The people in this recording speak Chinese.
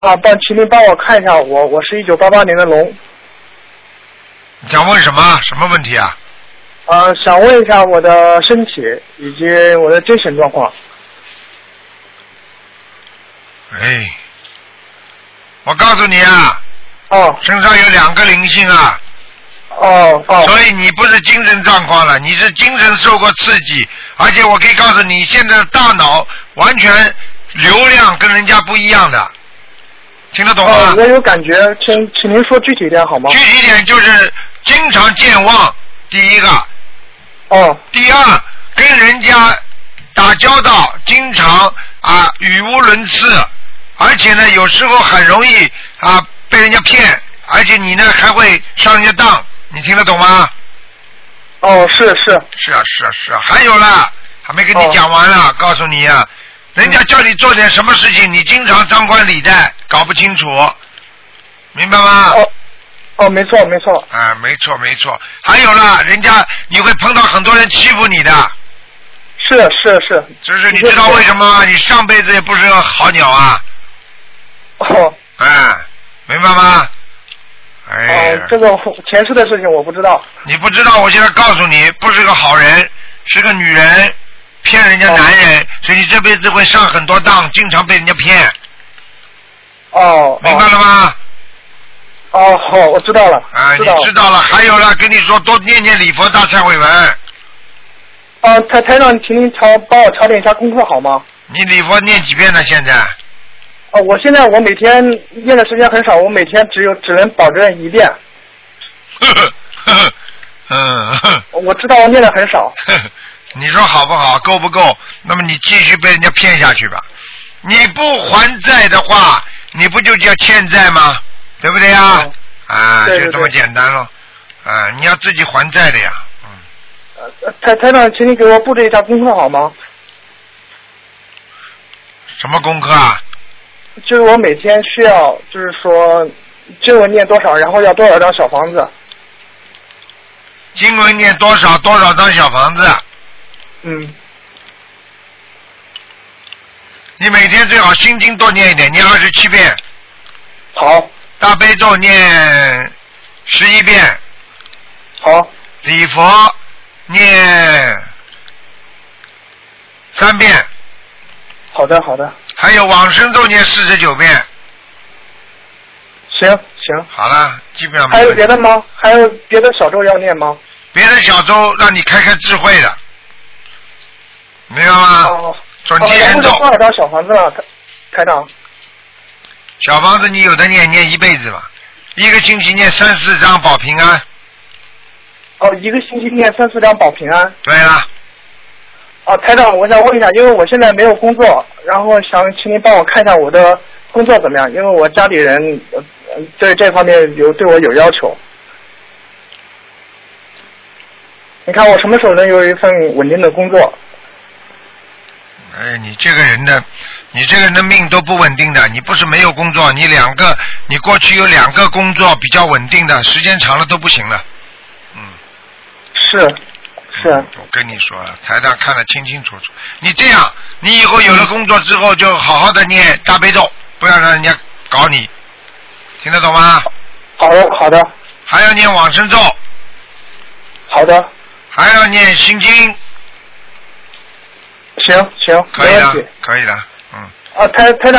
请您帮我看一下我是1988年的龙。 你想问什么？什么问题啊？ 想问一下我的身体以及我的精神状况。 哎，我告诉你啊，身上有2个灵性啊。所以你不是精神状况了，你是精神受过刺激，而且我可以告诉你，现在的大脑完全流量跟人家不一样的，听得懂吗？ 我有感觉，请您说具体一点好吗？ 具体一点就是经常健忘，第一个。第二，跟人家打交道，经常语无伦次，而且呢，有时候很容易被人家骗，而且你呢还会上人家当，你听得懂吗？是啊，还有啦，还没跟你讲完了，告诉你啊，人家叫你做点什么事情，你经常张冠李戴，搞不清楚，明白吗？ 没错。 没错。还有啦，人家你会碰到很多人欺负你的。 是。 就是你知道为什么吗？你上辈子也不是个好鸟啊。明白吗？ 这个前世的事情我不知道。 你不知道，我现在告诉你，不是个好人，是个女人，骗人家男人，所以你这辈子会上很多当，经常被人家骗。明白了吗？ 好，我知道了。 你知道了。还有了，跟你说，多念礼佛大忏悔文。 台长，请您帮我调点一下功课好吗？ 你礼佛念几遍呢？现在？ 我现在每天念的时间很少，我每天只能保证1遍。我知道我念的很少。 你说好不好？够不够？那么你继续被人家骗下去吧。你不还债的话，你不就叫欠债吗？对不对呀？就这么简单咯。你要自己还债的呀。 台长，请你给我布置一下功课好吗？ 什么功课啊？ 就是我每天需要，就是说经文念多少，然后要多少张小房子。 经文念多少张小房子？你每天最好心经多念一点，念27遍。 好。 大悲咒念11遍。 好。 礼佛念3遍。 好的。 还有往生咒念49遍。 行。 好了，基本上还有别的吗？还有别的小咒要念吗？ 别的小咒让你开智慧的，明白吗？准提人咒。 多少张小房子了，台长？ 小房子你有的念一辈子吧，一个星期念3、4张保平安。 一个星期念3、4张保平安。 对了。 台长，我想问一下，因为我现在没有工作，然后想请您帮我看一下我的工作怎么样，因为我家里人对这方面对我有要求。你看我什么时候能有一份稳定的工作？ 你这个人的命都不稳定的，你不是没有工作，你过去有2个工作比较稳定的，时间长了都不行了。 是。 我跟你说，台上看得清清楚楚。你这样，你以后有了工作之后，就好好的念大悲咒，不要让人家搞你，听得懂吗？ 好的。 还要念往生咒。 好的。 还要念心经。 行， 可以的。 台长。